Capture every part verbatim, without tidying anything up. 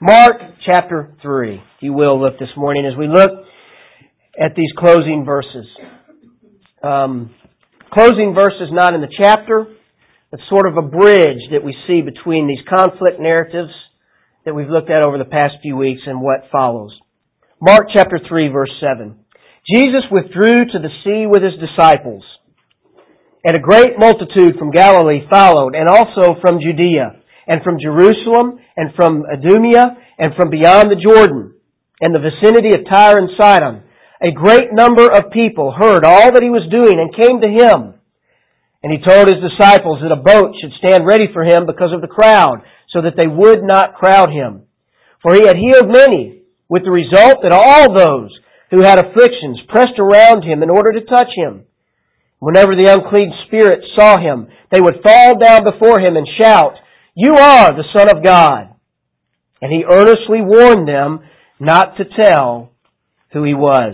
Mark chapter three, if you will, look this morning as we look at these closing verses. Um, closing verses not in the chapter, but sort of a bridge that we see between these conflict narratives that we've looked at over the past few weeks and what follows. Mark chapter three, verse seven. Jesus withdrew to the sea with His disciples, and a great multitude from Galilee followed, and also from Judea, and from Jerusalem, and from Idumea, and from beyond the Jordan, and the vicinity of Tyre and Sidon. A great number of people heard all that He was doing and came to Him. And He told His disciples that a boat should stand ready for Him because of the crowd, so that they would not crowd Him. For He had healed many, with the result that all those who had afflictions pressed around Him in order to touch Him. Whenever the unclean spirits saw Him, they would fall down before Him and shout, "You are the Son of God." And He earnestly warned them not to tell who He was.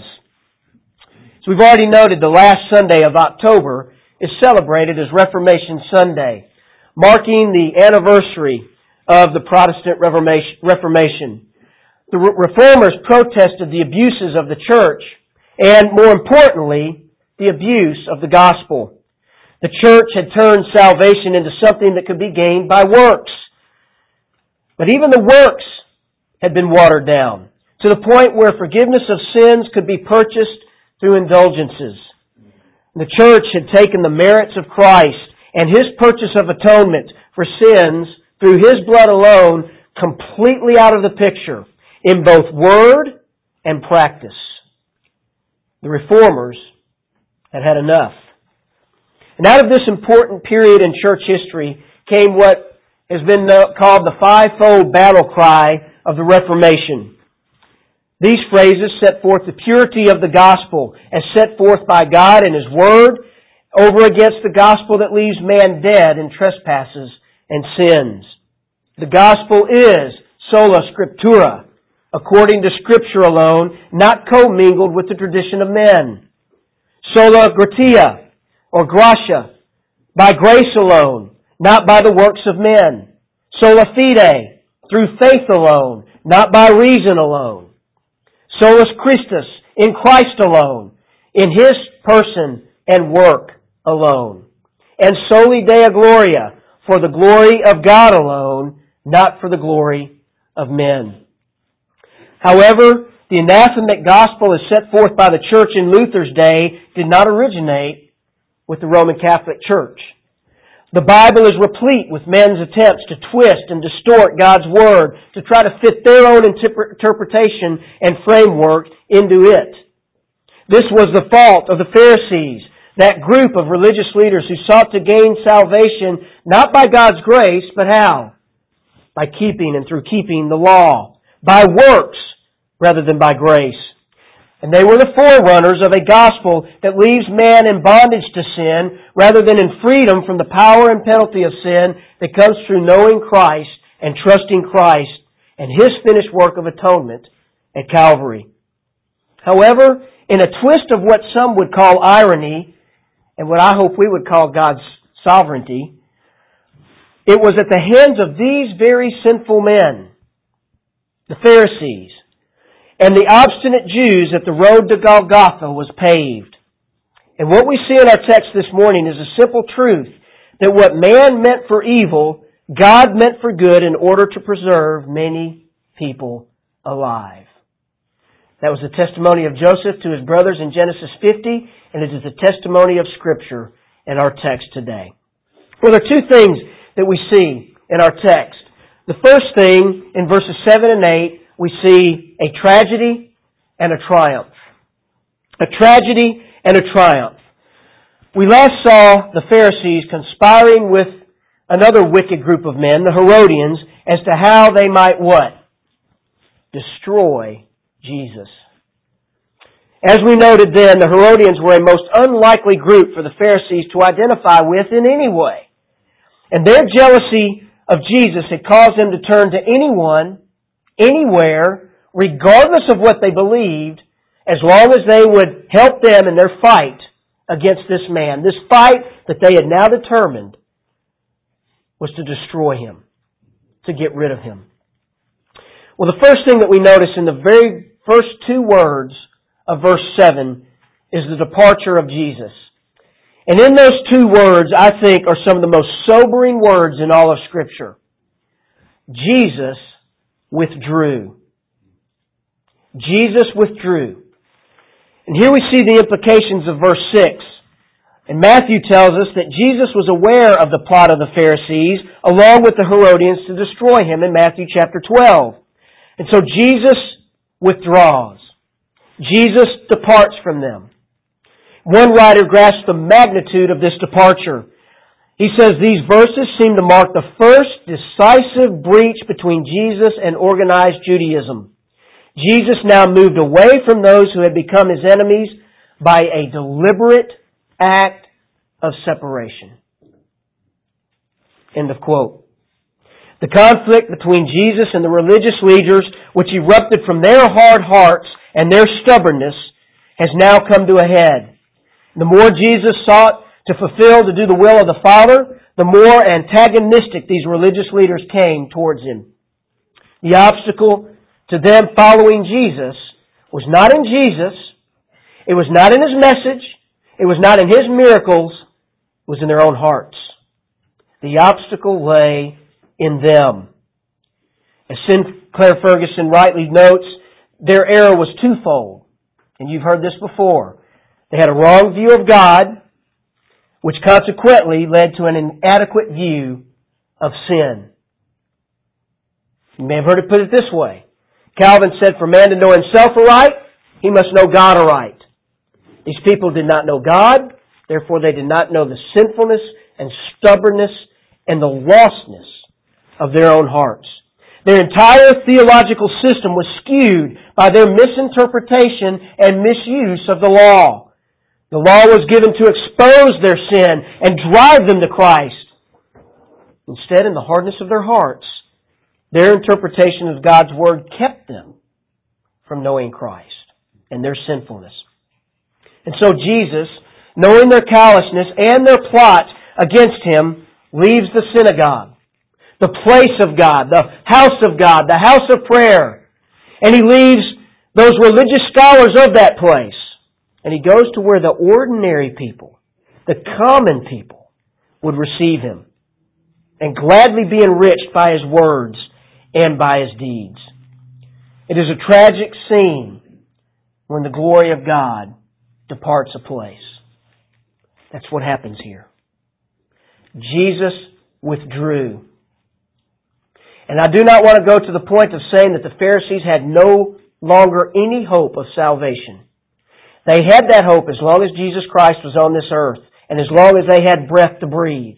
So we've already noted the last Sunday of October is celebrated as Reformation Sunday, marking the anniversary of the Protestant Reformation. The Reformers protested the abuses of the church and, more importantly, the abuse of the gospel. The church had turned salvation into something that could be gained by works. But even the works had been watered down to the point where forgiveness of sins could be purchased through indulgences. The church had taken the merits of Christ and His purchase of atonement for sins through His blood alone completely out of the picture in both word and practice. The Reformers had had enough. And out of this important period in church history came what has been called the fivefold battle cry of the Reformation. These phrases set forth the purity of the gospel as set forth by God in His Word over against the gospel that leaves man dead in trespasses and sins. The gospel is sola scriptura, according to Scripture alone, not commingled with the tradition of men. Sola gratia, or gratia, by grace alone, not by the works of men. Sola fide, through faith alone, not by reason alone. Solus Christus, in Christ alone, in His person and work alone. And soli Deo Gloria, for the glory of God alone, not for the glory of men. However, the anathematic gospel as set forth by the church in Luther's day did not originate with the Roman Catholic Church. The Bible is replete with men's attempts to twist and distort God's Word to try to fit their own interpretation and framework into it. This was the fault of the Pharisees, that group of religious leaders who sought to gain salvation not by God's grace, but how? By keeping and through keeping the law, by works rather than by grace. And they were the forerunners of a gospel that leaves man in bondage to sin rather than in freedom from the power and penalty of sin that comes through knowing Christ and trusting Christ and His finished work of atonement at Calvary. However, in a twist of what some would call irony and what I hope we would call God's sovereignty, it was at the hands of these very sinful men, the Pharisees, and the obstinate Jews that the road to Golgotha was paved. And what we see in our text this morning is a simple truth that what man meant for evil, God meant for good in order to preserve many people alive. That was the testimony of Joseph to his brothers in Genesis fifty, and it is the testimony of Scripture in our text today. Well, there are two things that we see in our text. The first thing, in verses seven and eight, we see a tragedy and a triumph. A tragedy and a triumph. We last saw the Pharisees conspiring with another wicked group of men, the Herodians, as to how they might what? Destroy Jesus. As we noted then, the Herodians were a most unlikely group for the Pharisees to identify with in any way. And their jealousy of Jesus had caused them to turn to anyone, anywhere, regardless of what they believed, as long as they would help them in their fight against this man. This fight that they had now determined was to destroy Him, to get rid of Him. Well, the first thing that we notice in the very first two words of verse seven is the departure of Jesus. And in those two words, I think, are some of the most sobering words in all of Scripture. Jesus withdrew. Jesus withdrew. And here we see the implications of verse six. And Matthew tells us that Jesus was aware of the plot of the Pharisees along with the Herodians to destroy Him in Matthew chapter twelve. And so Jesus withdraws. Jesus departs from them. One writer grasps the magnitude of this departure. He says these verses seem to mark the first decisive breach between Jesus and organized Judaism. Jesus now moved away from those who had become His enemies by a deliberate act of separation. End of quote. The conflict between Jesus and the religious leaders, which erupted from their hard hearts and their stubbornness, has now come to a head. The more Jesus sought to fulfill, to do the will of the Father, the more antagonistic these religious leaders came towards Him. The obstacle to them following Jesus was not in Jesus, it was not in His message, it was not in His miracles, it was in their own hearts. The obstacle lay in them. As Sinclair Ferguson rightly notes, their error was twofold. And you've heard this before. They had a wrong view of God, which consequently led to an inadequate view of sin. You may have heard it put it this way. Calvin said, for man to know himself aright, he must know God aright. These people did not know God, therefore they did not know the sinfulness and stubbornness and the lostness of their own hearts. Their entire theological system was skewed by their misinterpretation and misuse of the law. The law was given to expose their sin and drive them to Christ. Instead, in the hardness of their hearts, their interpretation of God's Word kept them from knowing Christ and their sinfulness. And so Jesus, knowing their callousness and their plot against Him, leaves the synagogue, the place of God, the house of God, the house of prayer. And He leaves those religious scholars of that place. And He goes to where the ordinary people, the common people, would receive Him and gladly be enriched by His words and by His deeds. It is a tragic scene when the glory of God departs a place. That's what happens here. Jesus withdrew. And I do not want to go to the point of saying that the Pharisees had no longer any hope of salvation. They had that hope as long as Jesus Christ was on this earth and as long as they had breath to breathe.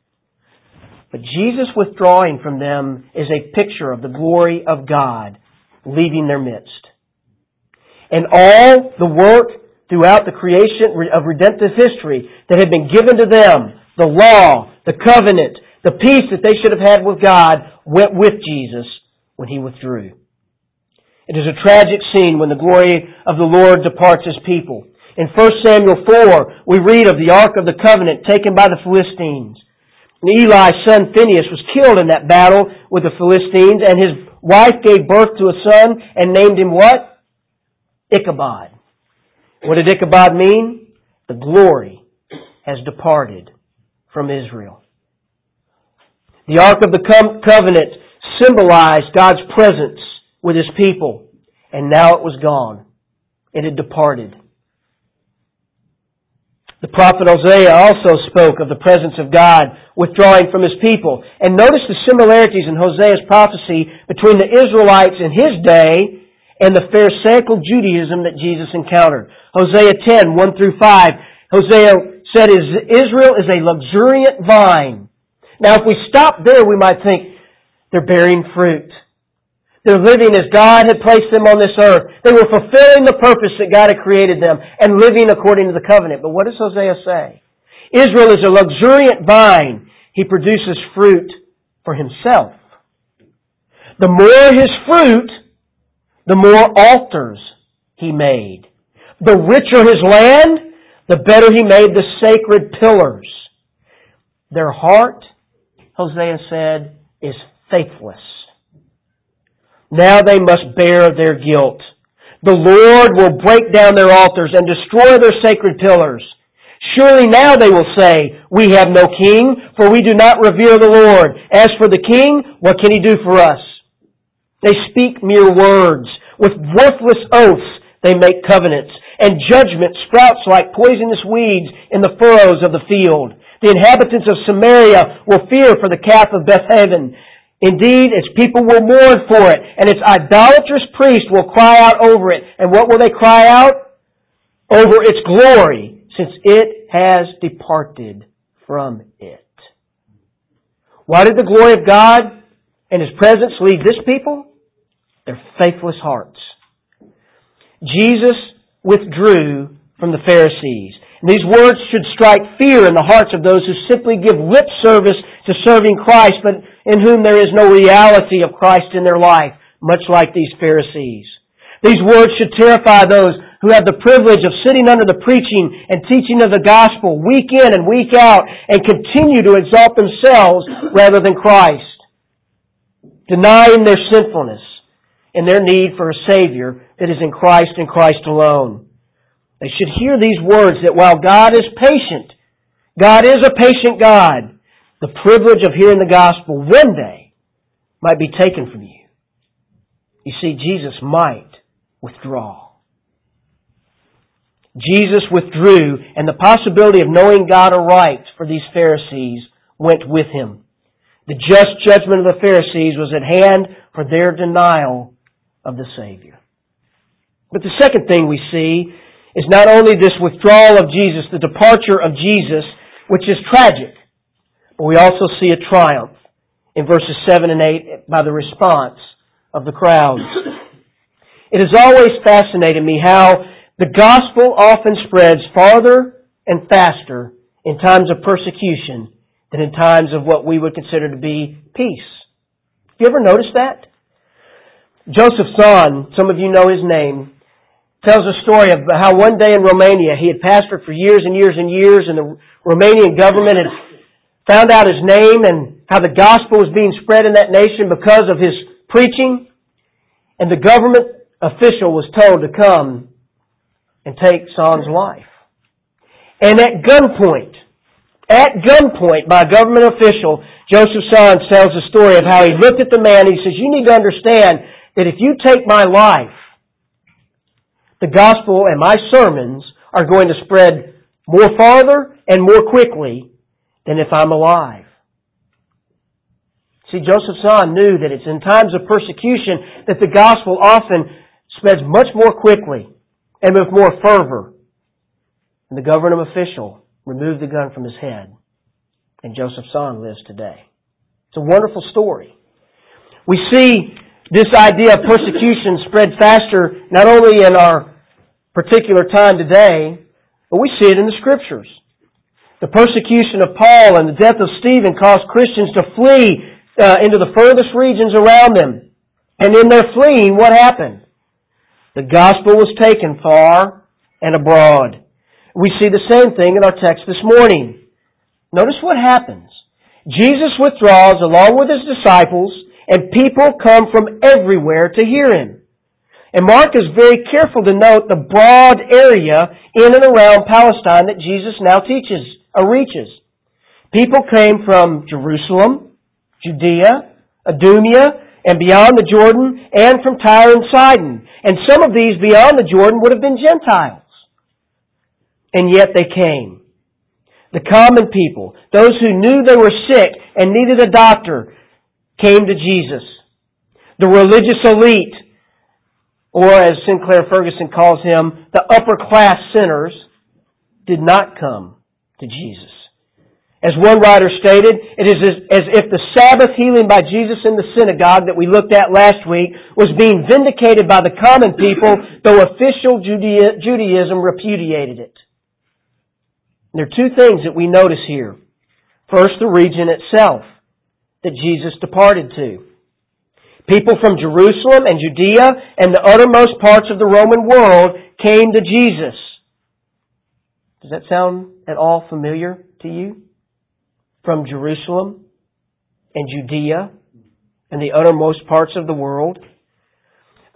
But Jesus withdrawing from them is a picture of the glory of God leaving their midst. And all the work throughout the creation of redemptive history that had been given to them, the law, the covenant, the peace that they should have had with God, went with Jesus when He withdrew. It is a tragic scene when the glory of the Lord departs His people. In First Samuel four, we read of the Ark of the Covenant taken by the Philistines. And Eli's son Phinehas was killed in that battle with the Philistines, and his wife gave birth to a son and named him what? Ichabod. What did Ichabod mean? The glory has departed from Israel. The Ark of the Covenant symbolized God's presence with His people, and now it was gone. It had departed. The prophet Hosea also spoke of the presence of God withdrawing from His people. And notice the similarities in Hosea's prophecy between the Israelites in his day and the Pharisaical Judaism that Jesus encountered. Hosea ten, one through five. Hosea said, Israel is a luxuriant vine. Now if we stop there, we might think they're bearing fruit. They're living as God had placed them on this earth. They were fulfilling the purpose that God had created them and living according to the covenant. But what does Hosea say? Israel is a luxuriant vine. He produces fruit for himself. The more his fruit, the more altars he made. The richer his land, the better he made the sacred pillars. Their heart, Hosea said, is faithless. Now they must bear their guilt. The Lord will break down their altars and destroy their sacred pillars. Surely now they will say, we have no king, for we do not revere the Lord. As for the king, what can he do for us? They speak mere words. With worthless oaths they make covenants, and judgment sprouts like poisonous weeds in the furrows of the field. The inhabitants of Samaria will fear for the calf of Bethaven. Indeed, its people will mourn for it, and its idolatrous priests will cry out over it. And what will they cry out? Over its glory, since it has departed from it. Why did the glory of God and His presence leave this people? Their faithless hearts. Jesus withdrew from the Pharisees. And these words should strike fear in the hearts of those who simply give lip service to serving Christ, but in whom there is no reality of Christ in their life, much like these Pharisees. These words should terrify those who have the privilege of sitting under the preaching and teaching of the gospel week in and week out and continue to exalt themselves rather than Christ, denying their sinfulness and their need for a Savior that is in Christ and Christ alone. They should hear these words that while God is patient, God is a patient God, the privilege of hearing the gospel one day might be taken from you. You see, Jesus might withdraw. Jesus withdrew, and the possibility of knowing God aright for these Pharisees went with Him. The just judgment of the Pharisees was at hand for their denial of the Savior. But the second thing we see is not only this withdrawal of Jesus, the departure of Jesus, which is tragic, but we also see a triumph in verses seven and eight by the response of the crowds. It has always fascinated me how the gospel often spreads farther and faster in times of persecution than in times of what we would consider to be peace. Have you ever noticed that? Joseph Tson, some of you know his name, tells a story of how one day in Romania he had pastored for years and years and years, and the Romanian government had found out his name and how the gospel was being spread in that nation because of his preaching. And the government official was told to come and take Son's life. And at gunpoint, at gunpoint by a government official, Joseph Son tells the story of how he looked at the man and he says, you need to understand that if you take my life, the gospel and my sermons are going to spread more farther and more quickly than if I'm alive. See, Joseph Son knew that it's in times of persecution that the gospel often spreads much more quickly and with more fervor. And the government official removed the gun from his head. And Joseph Son lives today. It's a wonderful story. We see this idea of persecution spread faster not only in our particular time today, but we see it in the Scriptures. The persecution of Paul and the death of Stephen caused Christians to flee uh, into the furthest regions around them. And in their fleeing, what happened? The gospel was taken far and abroad. We see the same thing in our text this morning. Notice what happens. Jesus withdraws along with His disciples, and people come from everywhere to hear Him. And Mark is very careful to note the broad area in and around Palestine that Jesus now teaches or reaches. People came from Jerusalem, Judea, Idumea, and beyond the Jordan, and from Tyre and Sidon. And some of these beyond the Jordan would have been Gentiles. And yet they came. The common people, those who knew they were sick and needed a doctor, came to Jesus. The religious elite, or as Sinclair Ferguson calls him, the upper class sinners, did not come to Jesus. As one writer stated, it is as if the Sabbath healing by Jesus in the synagogue that we looked at last week was being vindicated by the common people, though official Judaism repudiated it. And there are two things that we notice here. First, the region itself that Jesus departed to. People from Jerusalem and Judea and the uttermost parts of the Roman world came to Jesus. Does that sound at all familiar to you? From Jerusalem and Judea and the uttermost parts of the world.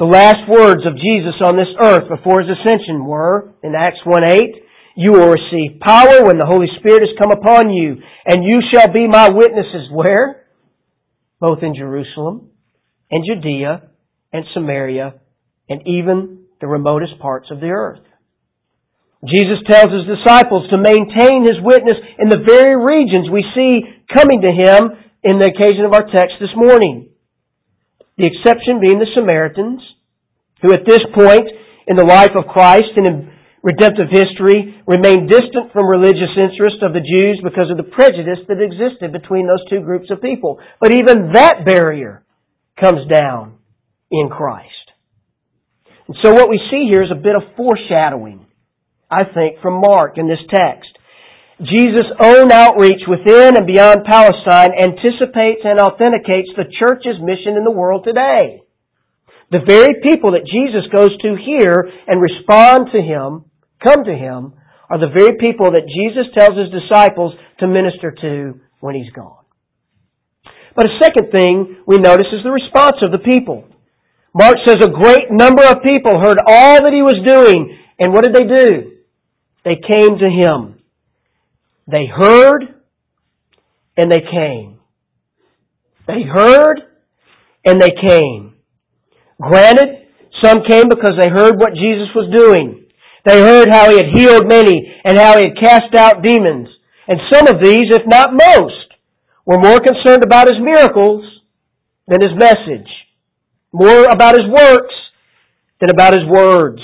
The last words of Jesus on this earth before His ascension were, in Acts one eight, "You will receive power when the Holy Spirit has come upon you, and you shall be my witnesses." Where? Both in Jerusalem and Judea and Samaria and even the remotest parts of the earth. Jesus tells His disciples to maintain His witness in the very regions we see coming to Him in the occasion of our text this morning. The exception being the Samaritans, who at this point in the life of Christ and in redemptive history remained distant from religious interest of the Jews because of the prejudice that existed between those two groups of people. But even that barrier comes down in Christ. And so what we see here is a bit of foreshadowing, I think, from Mark in this text. Jesus' own outreach within and beyond Palestine anticipates and authenticates the church's mission in the world today. The very people that Jesus goes to hear and respond to Him, come to Him, are the very people that Jesus tells His disciples to minister to when He's gone. But a second thing we notice is the response of the people. Mark says a great number of people heard all that He was doing, and what did they do? They came to Him. They heard and they came. They heard and they came. Granted, some came because they heard what Jesus was doing. They heard how He had healed many and how He had cast out demons. And some of these, if not most, were more concerned about His miracles than His message. More about His works than about His words.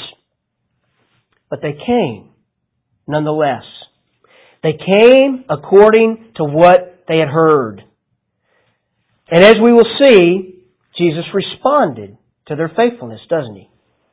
But they came nonetheless. They came according to what they had heard. And as we will see, Jesus responded to their faithfulness, doesn't He?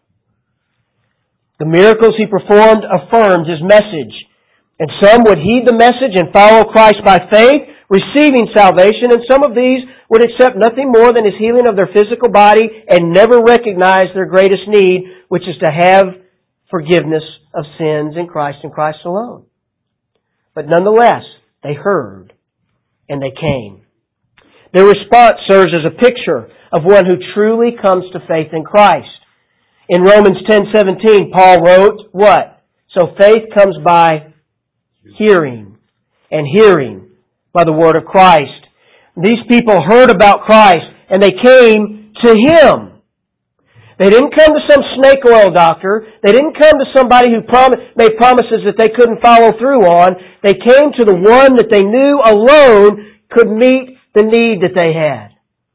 The miracles He performed affirmed His message. And some would heed the message and follow Christ by faith, receiving salvation, and some of these would accept nothing more than His healing of their physical body and never recognize their greatest need, which is to have forgiveness of sins in Christ and Christ alone. But nonetheless, they heard and they came. Their response serves as a picture of one who truly comes to faith in Christ. In Romans ten seventeen, Paul wrote, what? So faith comes by hearing, and hearing by the word of Christ. These people heard about Christ and they came to Him. They didn't come to some snake oil doctor. They didn't come to somebody who prom- made promises that they couldn't follow through on. They came to the one that they knew alone could meet the need that they had.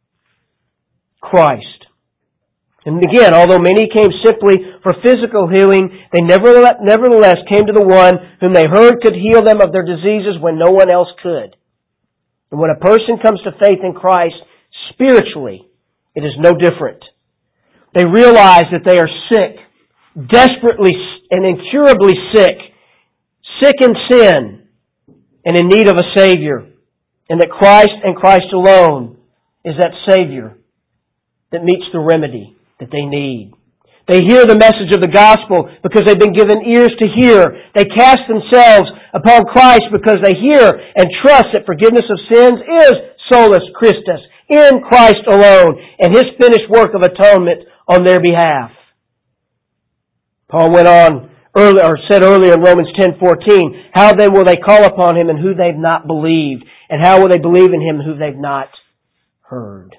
Christ. And again, although many came simply for physical healing, they nevertheless came to the one whom they heard could heal them of their diseases when no one else could. And when a person comes to faith in Christ, spiritually, it is no different. They realize that they are sick, desperately and incurably sick, sick in sin, and in need of a Savior, and that Christ and Christ alone is that Savior that meets the remedy that they need. They hear the message of the gospel because they've been given ears to hear. They cast themselves upon Christ because they hear and trust that forgiveness of sins is solus Christus, in Christ alone, and His finished work of atonement on their behalf. Paul went on earlier, or said earlier in Romans ten fourteen, how then will they call upon Him in who they've not believed? And how will they believe in Him who they've not heard?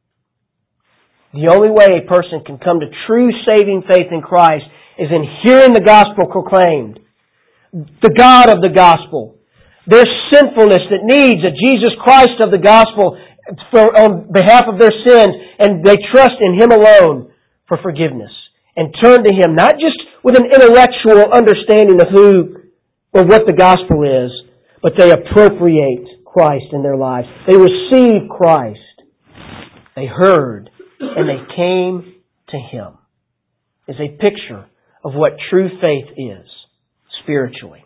The only way a person can come to true saving faith in Christ is in hearing the gospel proclaimed. The God of the gospel. Their sinfulness that needs a Jesus Christ of the gospel for, on behalf of their sins, and they trust in Him alone for forgiveness. And turn to Him, not just with an intellectual understanding of who or what the gospel is, but they appropriate Christ in their lives. They receive Christ. They heard and they came to Him. It's a picture of what true faith is spiritually.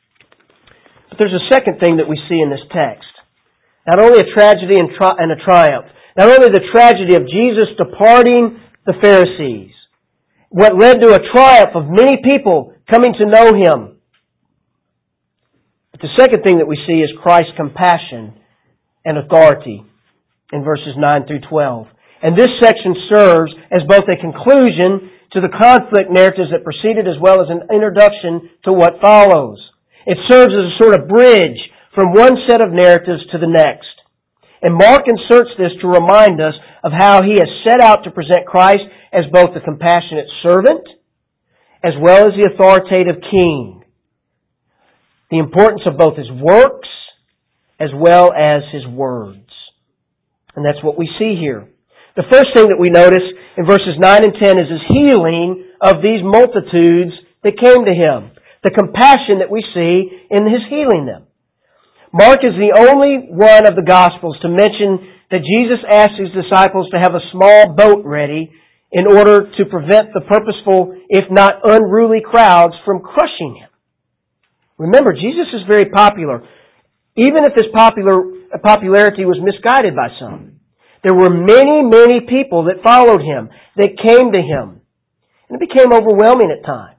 But there's a second thing that we see in this text. Not only a tragedy and, tri- and a triumph. Not only the tragedy of Jesus departing the Pharisees. What led to a triumph of many people coming to know Him. But the second thing that we see is Christ's compassion and authority in verses nine through twelve. And this section serves as both a conclusion to the conflict narratives that preceded as well as an introduction to what follows. It serves as a sort of bridge from one set of narratives to the next. And Mark inserts this to remind us of how he has set out to present Christ as both the compassionate servant as well as the authoritative king. The importance of both his works as well as his words. And that's what we see here. The first thing that we notice in verses nine and ten is his healing of these multitudes that came to him. The compassion that we see in his healing them. Mark is the only one of the Gospels to mention that Jesus asked his disciples to have a small boat ready in order to prevent the purposeful, if not unruly crowds from crushing him. Remember, Jesus is very popular, even if his popular popularity was misguided by some. There were many, many people that followed him, that came to him. And it became overwhelming at times.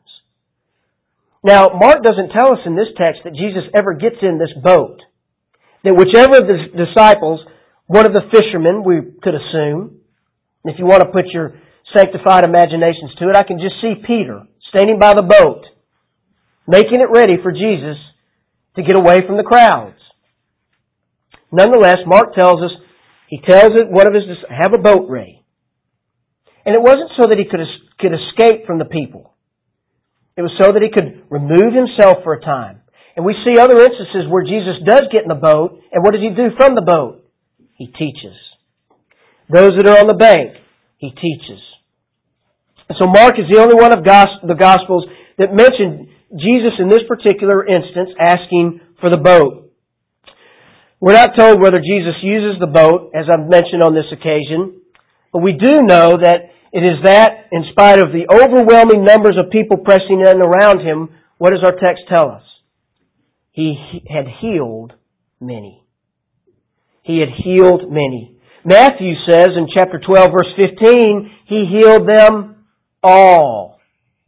Now, Mark doesn't tell us in this text that Jesus ever gets in this boat. That whichever of the disciples, one of the fishermen, we could assume, and if you want to put your sanctified imaginations to it, I can just see Peter standing by the boat, making it ready for Jesus to get away from the crowds. Nonetheless, Mark tells us, he tells it one of his have a boat ready. And it wasn't so that he could could escape from the people. It was so that he could remove himself for a time. And we see other instances where Jesus does get in the boat, and what does he do from the boat? He teaches. Those that are on the bank, he teaches. And so Mark is the only one of the Gospels that mentioned Jesus in this particular instance asking for the boat. We're not told whether Jesus uses the boat, as I've mentioned on this occasion, but we do know that it is that, in spite of the overwhelming numbers of people pressing in around him, what does our text tell us? He had healed many. He had healed many. Matthew says in chapter twelve, verse fifteen, he healed them all.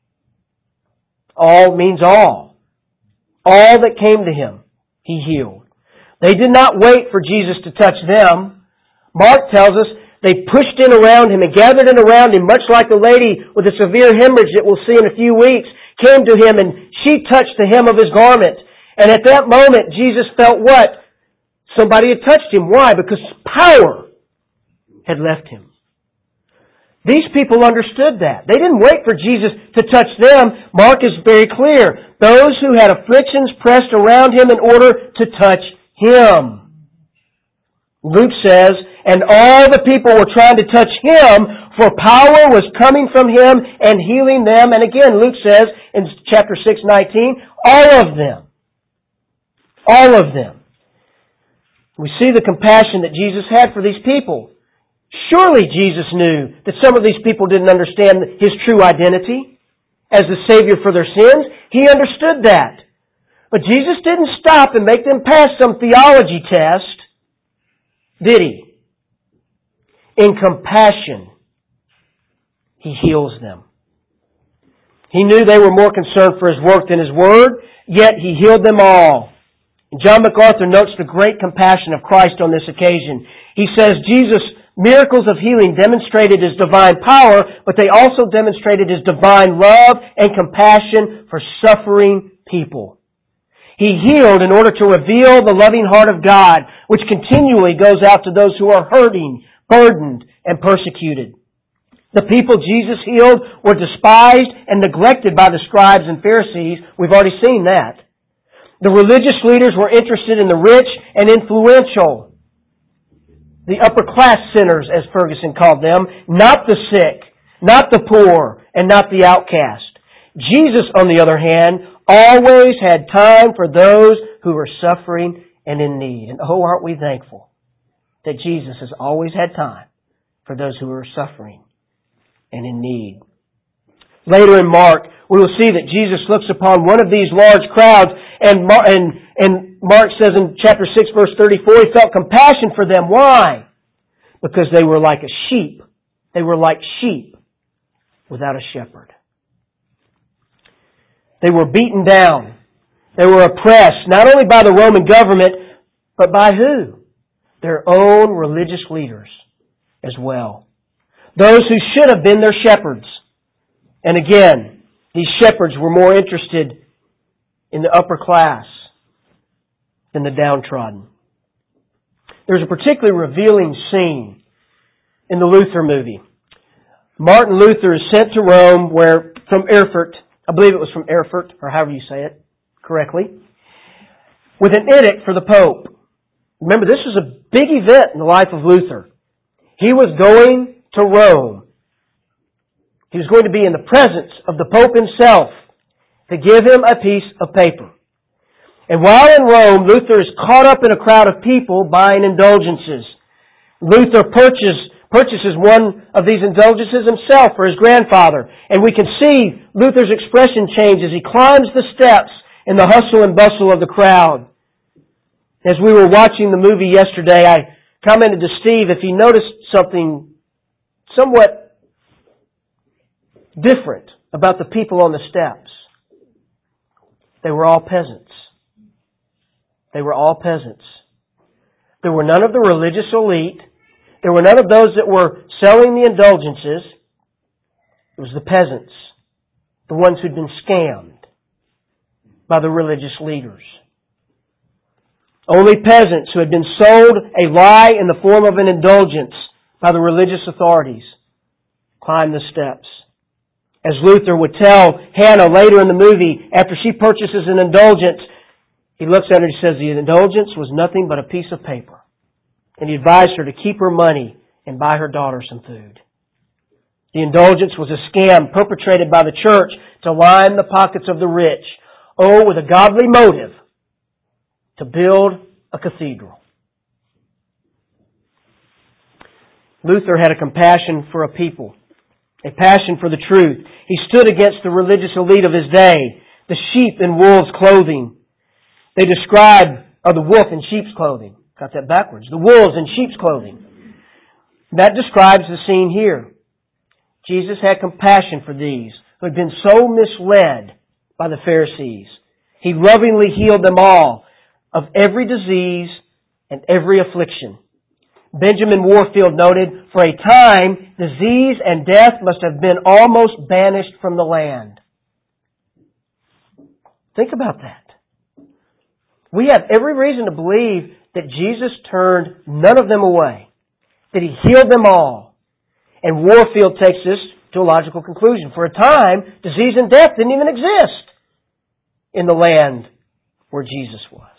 All means all. All that came to him, he healed. They did not wait for Jesus to touch them. Mark tells us they pushed in around him and gathered in around him, much like the lady with a severe hemorrhage that we'll see in a few weeks, came to him and she touched the hem of his garment. And at that moment, Jesus felt what? Somebody had touched him. Why? Because power had left him. These people understood that. They didn't wait for Jesus to touch them. Mark is very clear. Those who had afflictions pressed around him in order to touch him. Luke says, and all the people were trying to touch him, for power was coming from him and healing them. And again, Luke says in chapter six nineteen, all of them. All of them. We see the compassion that Jesus had for these people. Surely Jesus knew that some of these people didn't understand his true identity as the Savior for their sins. He understood that. But Jesus didn't stop and make them pass some theology test, did he? In compassion, he heals them. He knew they were more concerned for his work than his word, yet he healed them all. And John MacArthur notes the great compassion of Christ on this occasion. He says Jesus' miracles of healing demonstrated his divine power, but they also demonstrated his divine love and compassion for suffering people. He healed in order to reveal the loving heart of God, which continually goes out to those who are hurting, burdened, and persecuted. The people Jesus healed were despised and neglected by the scribes and Pharisees. We've already seen that. The religious leaders were interested in the rich and influential. The upper class sinners, as Ferguson called them, not the sick, not the poor, and not the outcast. Jesus, on the other hand, always had time for those who were suffering and in need. And oh, aren't we thankful that Jesus has always had time for those who are suffering and in need. Later in Mark, we will see that Jesus looks upon one of these large crowds, and Mark, and, and Mark says in chapter six, verse thirty-four, he felt compassion for them. Why? Because they were like a sheep. They were like sheep without a shepherd. They were beaten down. They were oppressed, not only by the Roman government, but by who? Their own religious leaders as well. those who should have been their shepherds. And again, these shepherds were more interested in the upper class than the downtrodden. There's a particularly revealing scene in the Luther movie. Martin Luther is sent to Rome, where from Erfurt, I believe it was from Erfurt, or however you say it correctly, with an edict for the Pope. Remember, this was a big event in the life of Luther. He was going to Rome. He was going to be in the presence of the Pope himself to give him a piece of paper. And while in Rome, Luther is caught up in a crowd of people buying indulgences. Luther purchased, purchases one of these indulgences himself for his grandfather. And we can see Luther's expression change as he climbs the steps in the hustle and bustle of the crowd. As we were watching the movie yesterday, I commented to Steve if he noticed something somewhat different about the people on the steps. They were all peasants. They were all peasants. There were none of the religious elite. There were none of those that were selling the indulgences. It was the peasants, the ones who'd been scammed by the religious leaders. Only peasants who had been sold a lie in the form of an indulgence by the religious authorities climbed the steps. As Luther would tell Hannah later in the movie, after she purchases an indulgence, he looks at her and says the indulgence was nothing but a piece of paper. And he advised her to keep her money and buy her daughter some food. The indulgence was a scam perpetrated by the church to line the pockets of the rich, oh, with a godly motive, to build a cathedral. Luther had a compassion for a people, a passion for the truth. He stood against the religious elite of his day, the sheep in wolves' clothing. They describe, or the wolf in sheep's clothing. Got that backwards. The wolves in sheep's clothing. That describes the scene here. Jesus had compassion for these who had been so misled by the Pharisees. He lovingly healed them all of every disease and every affliction. Benjamin Warfield noted, for a time, disease and death must have been almost banished from the land. Think about that. We have every reason to believe that Jesus turned none of them away, that He healed them all. And Warfield takes this to a logical conclusion. For a time, disease and death didn't even exist in the land where Jesus was.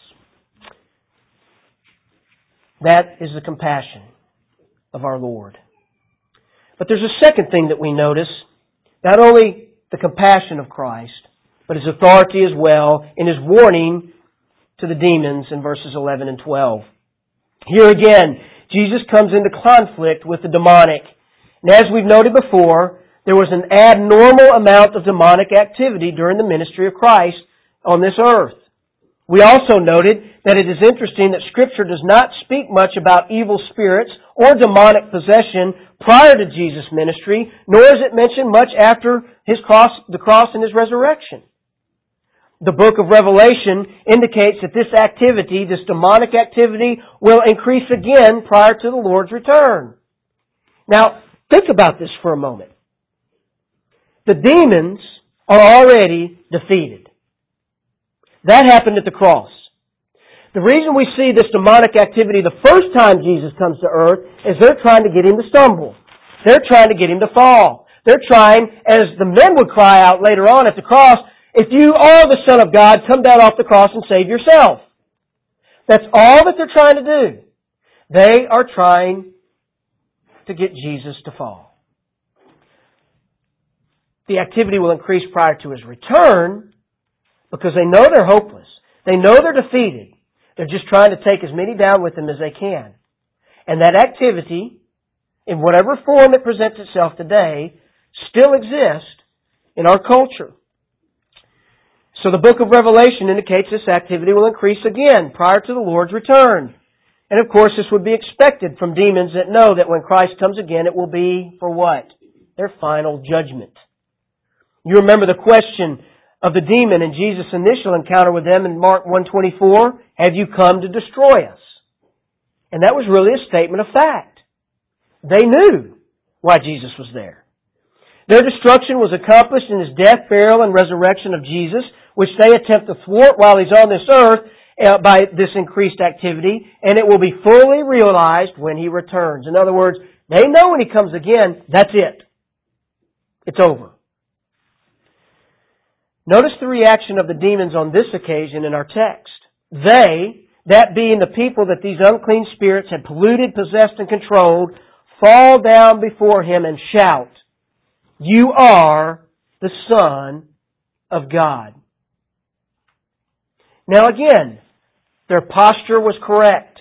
That is the compassion of our Lord. But there's a second thing that we notice. Not only the compassion of Christ, but His authority as well in His warning to the demons in verses eleven and twelve. Here again, Jesus comes into conflict with the demonic. And as we've noted before, there was an abnormal amount of demonic activity during the ministry of Christ on this earth. We also noted that it is interesting that Scripture does not speak much about evil spirits or demonic possession prior to Jesus' ministry, nor is it mentioned much after His cross, the cross and His resurrection. The book of Revelation indicates that this activity, this demonic activity, will increase again prior to the Lord's return. Now, think about this for a moment. The demons are already defeated. That happened at the cross. The reason we see this demonic activity the first time Jesus comes to earth is they're trying to get Him to stumble. They're trying to get Him to fall. They're trying, as the men would cry out later on at the cross, if you are the Son of God, come down off the cross and save yourself. That's all that they're trying to do. They are trying to get Jesus to fall. The activity will increase prior to His return because they know they're hopeless. They know they're defeated. They're just trying to take as many down with them as they can. And that activity, in whatever form it presents itself today, still exists in our culture. So the book of Revelation indicates this activity will increase again prior to the Lord's return. And of course, this would be expected from demons that know that when Christ comes again, it will be for what? Their final judgment. You remember the question of the demon in Jesus' initial encounter with them in Mark one twenty-four, have you come to destroy us? And that was really a statement of fact. They knew why Jesus was there. Their destruction was accomplished in His death, burial, and resurrection of Jesus, which they attempt to thwart while He's on this earth uh, by this increased activity, and it will be fully realized when He returns. In other words, they know when He comes again, that's it. It's over. Notice the reaction of the demons on this occasion in our text. They, that being the people that these unclean spirits had polluted, possessed, and controlled, fall down before Him and shout, "You are the Son of God." Now again, their posture was correct.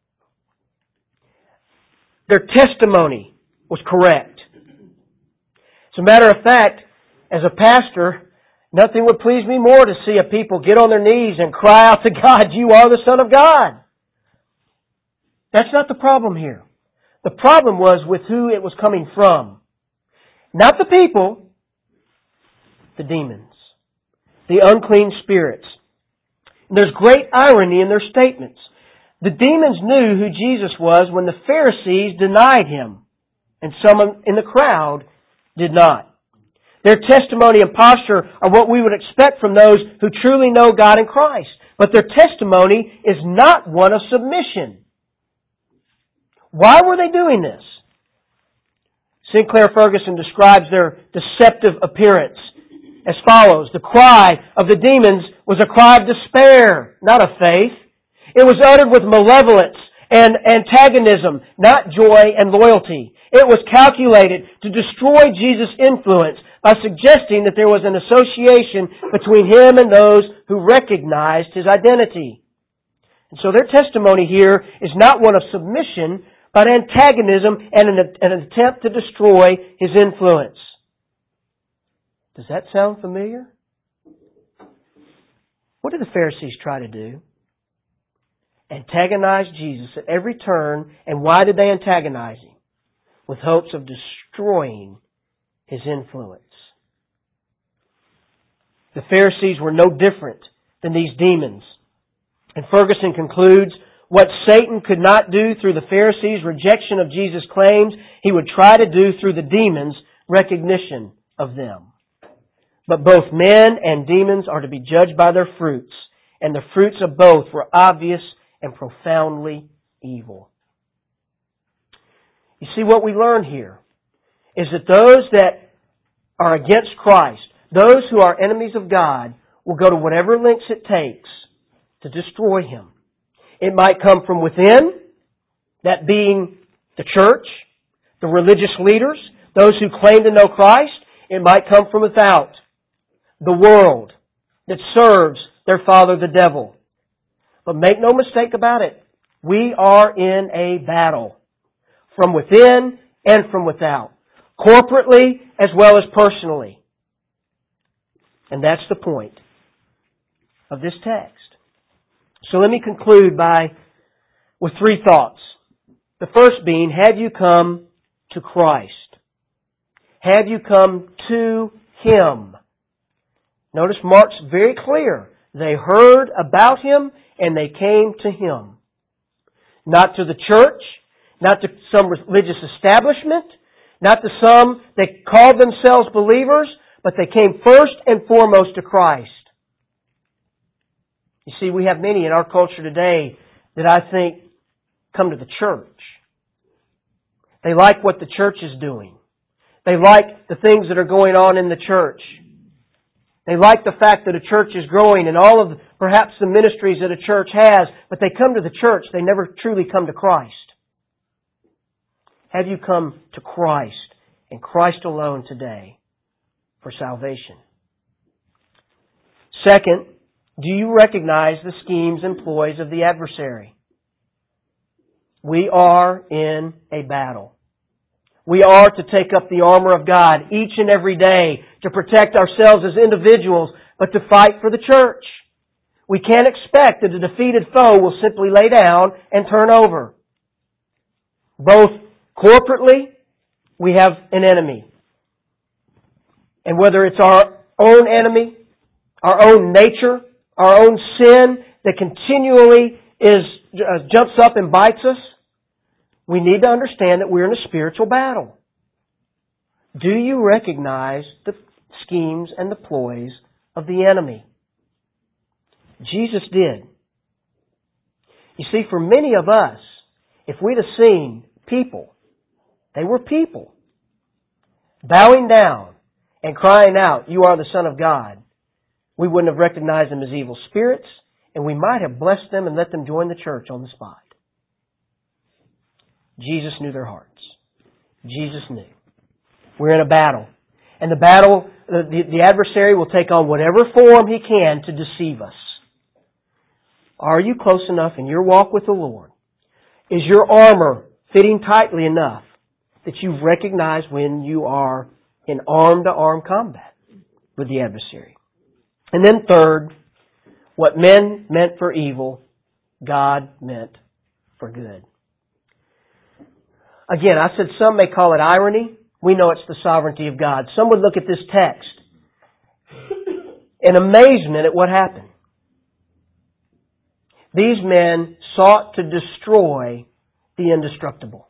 Their testimony was correct. As a matter of fact, as a pastor, nothing would please me more to see a people get on their knees and cry out to God, "You are the Son of God." That's not the problem here. The problem was with who it was coming from. Not the people, the demons, the unclean spirits. And there's great irony in their statements. The demons knew who Jesus was when the Pharisees denied Him, and some in the crowd did not. Their testimony and posture are what we would expect from those who truly know God in Christ. But their testimony is not one of submission. Why were they doing this? Sinclair Ferguson describes their deceptive appearance as follows. The cry of the demons was a cry of despair, not of faith. It was uttered with malevolence and antagonism, not joy and loyalty. It was calculated to destroy Jesus' influence by suggesting that there was an association between Him and those who recognized His identity. And so their testimony here is not one of submission, but antagonism and an, an attempt to destroy His influence. Does that sound familiar? What did the Pharisees try to do? Antagonize Jesus at every turn. And why did they antagonize Him? With hopes of destroying His influence. The Pharisees were no different than these demons. And Ferguson concludes, what Satan could not do through the Pharisees' rejection of Jesus' claims, he would try to do through the demons' recognition of them. But both men and demons are to be judged by their fruits, and the fruits of both were obvious and profoundly evil. You see, what we learn here is that those that are against Christ, those who are enemies of God, will go to whatever lengths it takes to destroy Him. It might come from within, that being the church, the religious leaders, those who claim to know Christ. It might come from without, the world that serves their father, the devil. But make no mistake about it, we are in a battle, from within and from without, corporately as well as personally. And that's the point of this text. So let me conclude by with three thoughts. The first being, have you come to Christ? Have you come to Him? Notice Mark's very clear. They heard about Him and they came to Him. Not to the church, not to some religious establishment, not to some that called themselves believers, but they came first and foremost to Christ. You see, we have many in our culture today that I think come to the church. They like what the church is doing. They like the things that are going on in the church. They like the fact that a church is growing and all of perhaps the ministries that a church has, but they come to the church, they never truly come to Christ. Have you come to Christ and Christ alone today for salvation? Second, do you recognize the schemes and ploys of the adversary? We are in a battle. We are to take up the armor of God each and every day to protect ourselves as individuals, but to fight for the church. We can't expect that a defeated foe will simply lay down and turn over. Both corporately, we have an enemy. And whether it's our own enemy, our own nature, our own sin that continually is uh, jumps up and bites us, we need to understand that we're in a spiritual battle. Do you recognize the schemes and the ploys of the enemy? Jesus did. You see, for many of us, if we'd have seen people, they were people, bowing down and crying out, "You are the Son of God," we wouldn't have recognized them as evil spirits, and we might have blessed them and let them join the church on the spot. Jesus knew their hearts. Jesus knew. We're in a battle. And the battle, the, the adversary will take on whatever form he can to deceive us. Are you close enough in your walk with the Lord? Is your armor fitting tightly enough that you recognize when you are in arm-to-arm combat with the adversary? And then third, what men meant for evil, God meant for good. Again, I said some may call it irony. We know it's the sovereignty of God. Some would look at this text in amazement at what happened. These men sought to destroy the indestructible.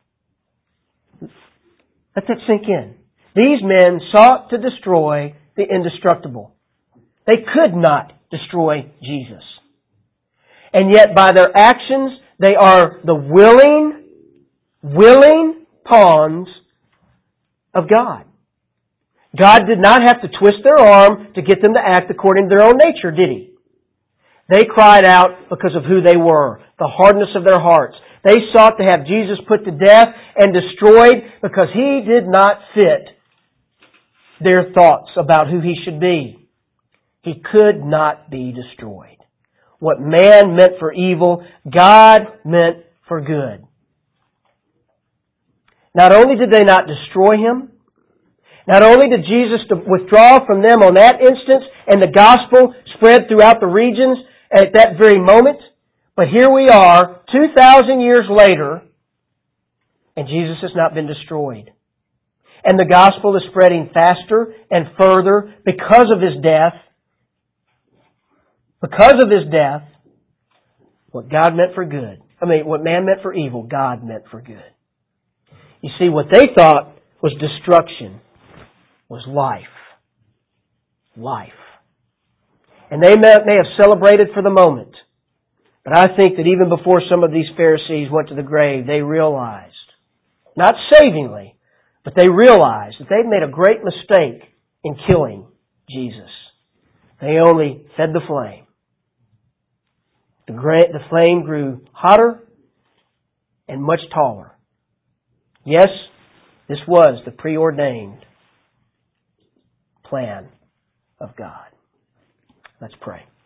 Let that sink in. These men sought to destroy the indestructible. They could not destroy Jesus. And yet by their actions, they are the willing, willing pawns of God. God did not have to twist their arm to get them to act according to their own nature, did He? They cried out because of who they were, the hardness of their hearts. They sought to have Jesus put to death and destroyed because He did not fit their thoughts about who He should be. He could not be destroyed. What man meant for evil, God meant for good. Not only did they not destroy Him, not only did Jesus withdraw from them on that instance and the gospel spread throughout the regions at that very moment, but here we are, two thousand years later, and Jesus has not been destroyed. And the gospel is spreading faster and further because of His death. Because of His death, what God meant for good, I mean, what man meant for evil, God meant for good. You see, what they thought was destruction was life. Life. And they may, may have celebrated for the moment. But I think that even before some of these Pharisees went to the grave, they realized, not savingly, but they realized that they'd made a great mistake in killing Jesus. They only fed the flame. The, gra- the flame grew hotter and much taller. Yes, this was the preordained plan of God. Let's pray.